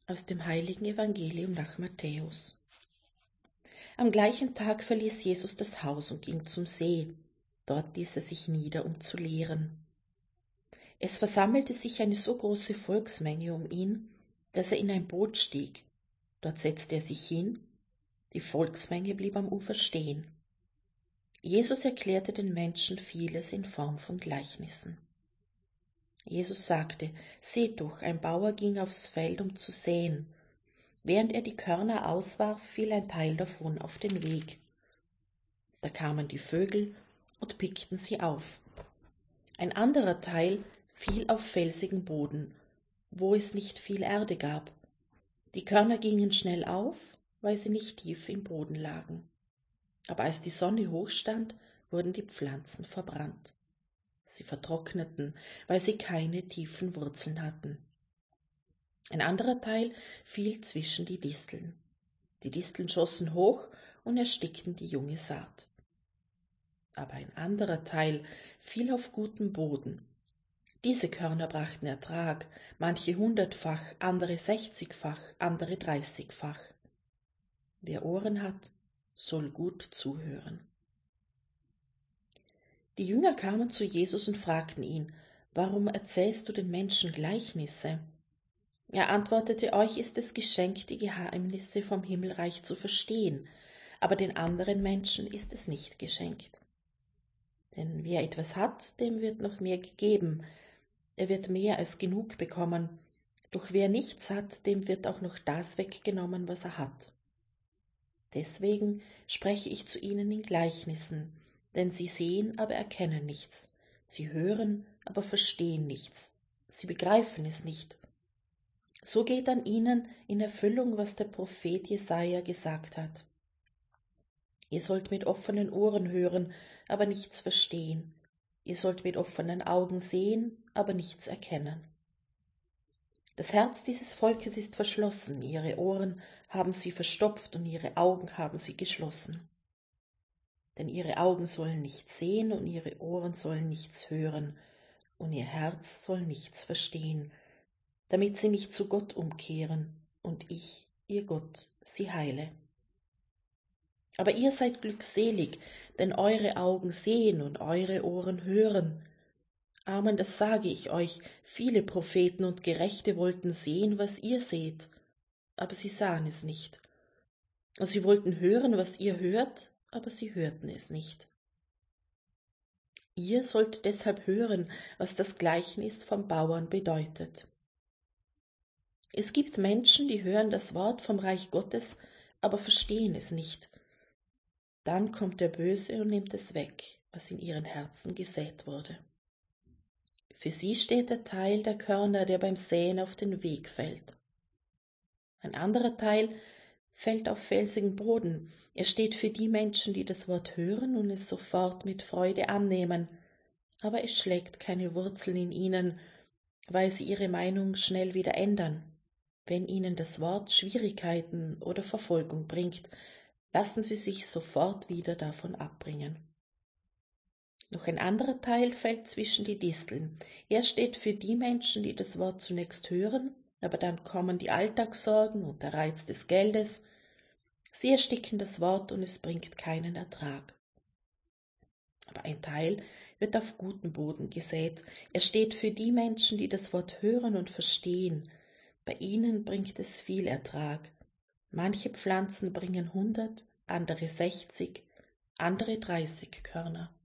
Aus dem heiligen Evangelium nach Matthäus. Am gleichen Tag verließ Jesus das Haus und ging zum See. Dort ließ er sich nieder, um zu lehren. Es versammelte sich eine so große Volksmenge um ihn, dass er in ein Boot stieg. Dort setzte er sich hin. Die Volksmenge blieb am Ufer stehen. Jesus erklärte den Menschen vieles in Form von Gleichnissen. Jesus sagte: Seht doch, ein Bauer ging aufs Feld, um zu säen. Während er die Körner auswarf, fiel ein Teil davon auf den Weg. Da kamen die Vögel und pickten sie auf. Ein anderer Teil fiel auf felsigen Boden, wo es nicht viel Erde gab. Die Körner gingen schnell auf, weil sie nicht tief im Boden lagen. Aber als die Sonne hochstand, wurden die Pflanzen verbrannt. Sie vertrockneten, weil sie keine tiefen Wurzeln hatten. Ein anderer Teil fiel zwischen die Disteln. Die Disteln schossen hoch und erstickten die junge Saat. Aber ein anderer Teil fiel auf guten Boden. Diese Körner brachten Ertrag, manche 100-fach, andere 60-fach, andere 30-fach. Wer Ohren hat, soll gut zuhören. Die Jünger kamen zu Jesus und fragten ihn: Warum erzählst du den Menschen Gleichnisse? Er antwortete: Euch ist es geschenkt, die Geheimnisse vom Himmelreich zu verstehen, aber den anderen Menschen ist es nicht geschenkt. Denn wer etwas hat, dem wird noch mehr gegeben. Er wird mehr als genug bekommen. Doch wer nichts hat, dem wird auch noch das weggenommen, was er hat. Deswegen spreche ich zu ihnen in Gleichnissen, denn sie sehen, aber erkennen nichts. Sie hören, aber verstehen nichts. Sie begreifen es nicht. So geht an ihnen in Erfüllung, was der Prophet Jesaja gesagt hat. Ihr sollt mit offenen Ohren hören, aber nichts verstehen. Ihr sollt mit offenen Augen sehen, aber nichts erkennen. Das Herz dieses Volkes ist verschlossen, ihre Ohren haben sie verstopft und ihre Augen haben sie geschlossen. Denn ihre Augen sollen nichts sehen und ihre Ohren sollen nichts hören und ihr Herz soll nichts verstehen, damit sie nicht zu Gott umkehren und ich, ihr Gott, sie heile. Aber ihr seid glückselig, denn eure Augen sehen und eure Ohren hören. Amen, das sage ich euch, viele Propheten und Gerechte wollten sehen, was ihr seht, aber sie sahen es nicht. Und sie wollten hören, was ihr hört, aber sie hörten es nicht. Ihr sollt deshalb hören, was das Gleichnis vom Bauern bedeutet. Es gibt Menschen, die hören das Wort vom Reich Gottes, aber verstehen es nicht. Dann kommt der Böse und nimmt es weg, was in ihren Herzen gesät wurde. Für sie steht der Teil der Körner, der beim Säen auf den Weg fällt. Ein anderer Teil fällt auf felsigen Boden. Er steht für die Menschen, die das Wort hören und es sofort mit Freude annehmen. Aber es schlägt keine Wurzeln in ihnen, weil sie ihre Meinung schnell wieder ändern. Wenn ihnen das Wort Schwierigkeiten oder Verfolgung bringt, lassen sie sich sofort wieder davon abbringen. Noch ein anderer Teil fällt zwischen die Disteln. Er steht für die Menschen, die das Wort zunächst hören, aber dann kommen die Alltagssorgen und der Reiz des Geldes. Sie ersticken das Wort und es bringt keinen Ertrag. Aber ein Teil wird auf guten Boden gesät. Er steht für die Menschen, die das Wort hören und verstehen. Bei ihnen bringt es viel Ertrag. Manche Pflanzen bringen 100, andere 60, andere 30 Körner.